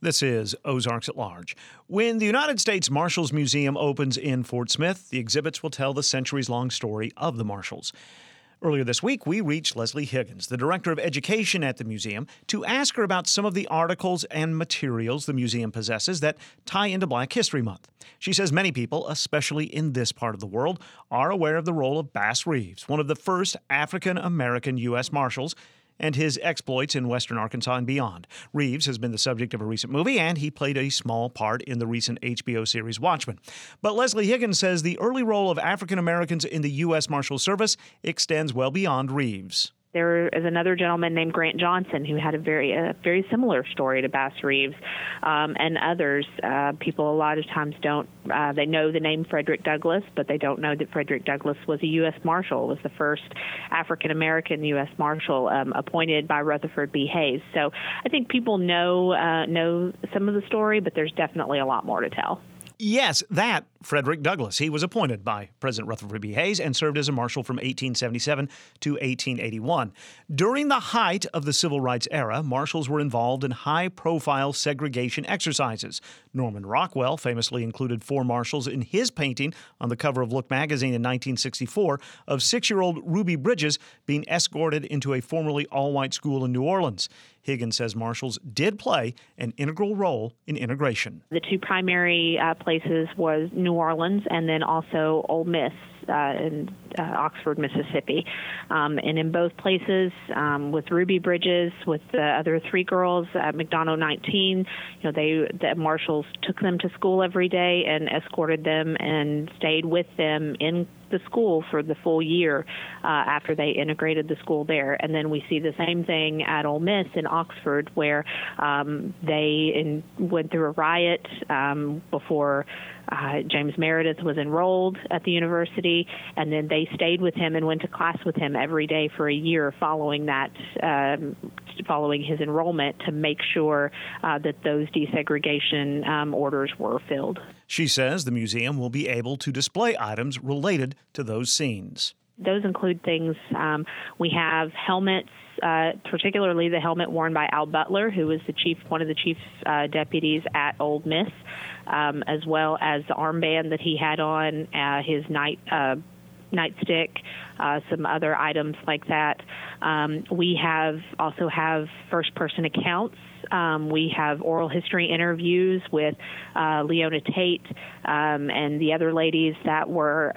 This is Ozarks at Large. When the United States Marshals Museum opens in Fort Smith, the exhibits will tell the centuries-long story of the Marshals. Earlier this week, we reached Leslie Higgins, the Director of Education at the museum, to ask her about some of the articles and materials the museum possesses that tie into Black History Month. She says many people, especially in this part of the world, are aware of the role of Bass Reeves, one of the first African-American U.S. Marshals, and his exploits in western Arkansas and beyond. Reeves has been the subject of a recent movie, and he played a small part in the recent HBO series Watchmen. But Leslie Higgins says the early role of African Americans in the U.S. Marshal Service extends well beyond Reeves. There is another gentleman named Grant Johnson who had a very similar story to Bass Reeves, and others. People a lot of times don't. They know the name Frederick Douglass, but they don't know that Frederick Douglass was a U.S. Marshal, was the first African American U.S. Marshal appointed by Rutherford B. Hayes. So I think people know some of the story, but there's definitely a lot more to tell. Yes, that Frederick Douglass. He was appointed by President Rutherford B. Hayes and served as a marshal from 1877 to 1881. During the height of the Civil Rights era, marshals were involved in high-profile segregation exercises. Norman Rockwell famously included 4 marshals in his painting on the cover of Look magazine in 1964 of 6-year-old Ruby Bridges being escorted into a formerly all-white school in New Orleans. Higgins says marshals did play an integral role in integration. The 2 primary places was New Orleans and then also Ole Miss in Oxford, Mississippi. And in both places, with Ruby Bridges, with the other 3 girls at McDonough 19, the marshals took them to school every day and escorted them and stayed with them in the school for the full year after they integrated the school there. And then we see the same thing at Ole Miss in Oxford, where they went through a riot before James Meredith was enrolled at the university, and then they stayed with him and went to class with him every day for a year following that, following his enrollment, to make sure that those desegregation orders were filled. She says the museum will be able to display items related to those scenes. Those include things, we have helmets, particularly the helmet worn by Al Butler, who was one of the chief deputies at Ole Miss, as well as the armband that he had on, his nightstick, some other items like that. We also have first-person accounts. We have oral history interviews with Leona Tate and the other ladies that were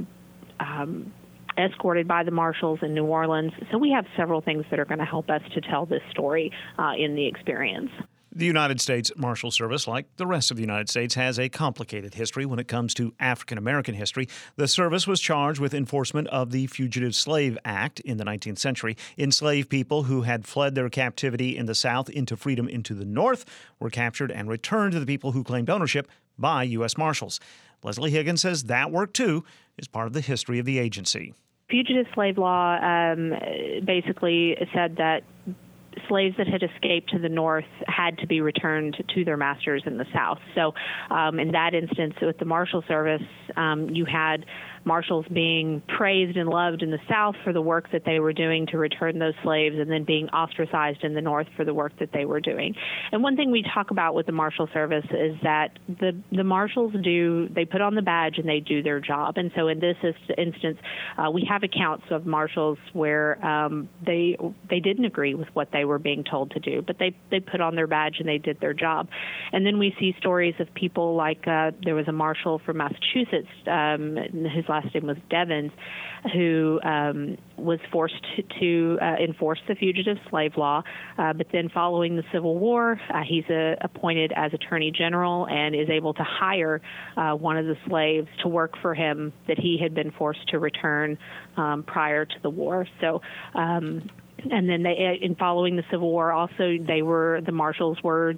escorted by the marshals in New Orleans. So we have several things that are going to help us to tell this story in the experience. The United States Marshal Service, like the rest of the United States, has a complicated history when it comes to African American history. The service was charged with enforcement of the Fugitive Slave Act in the 19th century. Enslaved people who had fled their captivity in the South into freedom into the North were captured and returned to the people who claimed ownership by U.S. Marshals. Leslie Higgins says that work, too, is part of the history of the agency. Fugitive slave law basically said that slaves that had escaped to the North had to be returned to their masters in the South. So in that instance, with the Marshal Service, you had marshals being praised and loved in the South for the work that they were doing to return those slaves, and then being ostracized in the North for the work that they were doing. And one thing we talk about with the Marshal Service is that the marshals they put on the badge and they do their job. And so in this instance, we have accounts of marshals where they didn't agree with what they were being told to do, but they put on their badge and they did their job. And then we see stories of people like there was a marshal from Massachusetts, his last name was Devens, who was forced to enforce the fugitive slave law. But then following the Civil War, he's appointed as Attorney General and is able to hire one of the slaves to work for him that he had been forced to return prior to the war. So and then in following the Civil War, also the marshals were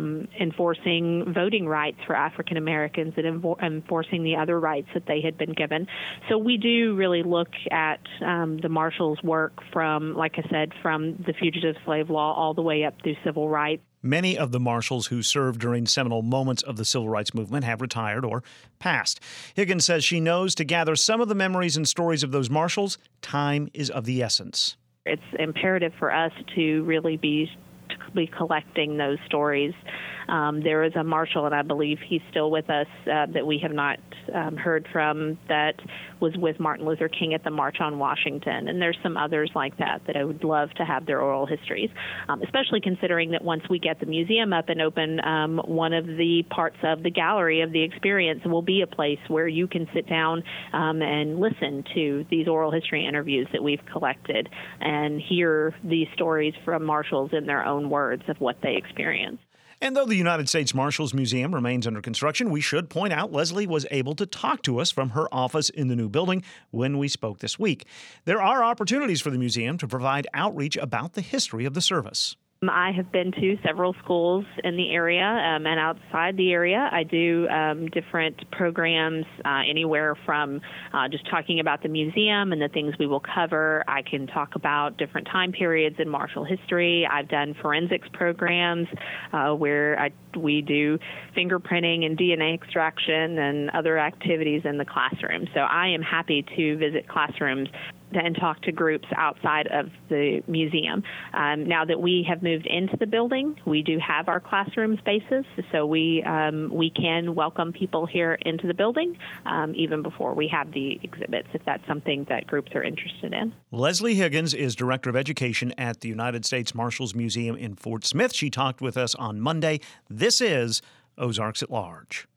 enforcing voting rights for African Americans and enforcing the other rights that they had been given. So we do really look at the marshals' work from, like I said, from the fugitive slave law all the way up through civil rights. Many of the marshals who served during seminal moments of the civil rights movement have retired or passed. Higgins says she knows to gather some of the memories and stories of those marshals, time is of the essence. It's imperative for us to really be be collecting those stories. There is a marshal, and I believe he's still with us, that we have not heard from, that was with Martin Luther King at the March on Washington. And there's some others like that I would love to have their oral histories, especially considering that once we get the museum up and open, one of the parts of the gallery of the experience will be a place where you can sit down and listen to these oral history interviews that we've collected and hear these stories from marshals in their own words of what they experienced. And though the United States Marshals Museum remains under construction, we should point out Leslie was able to talk to us from her office in the new building when we spoke this week. There are opportunities for the museum to provide outreach about the history of the service. I have been to several schools in the area and outside the area. I do different programs anywhere from just talking about the museum and the things we will cover. I can talk about different time periods in martial history. I've done forensics programs where we do fingerprinting and DNA extraction and other activities in the classroom. So I am happy to visit classrooms and talk to groups outside of the museum. Now that we have moved into the building, we do have our classroom spaces, so we can welcome people here into the building even before we have the exhibits, if that's something that groups are interested in. Leslie Higgins is Director of Education at the United States Marshals Museum in Fort Smith. She talked with us on Monday. This is Ozarks at Large.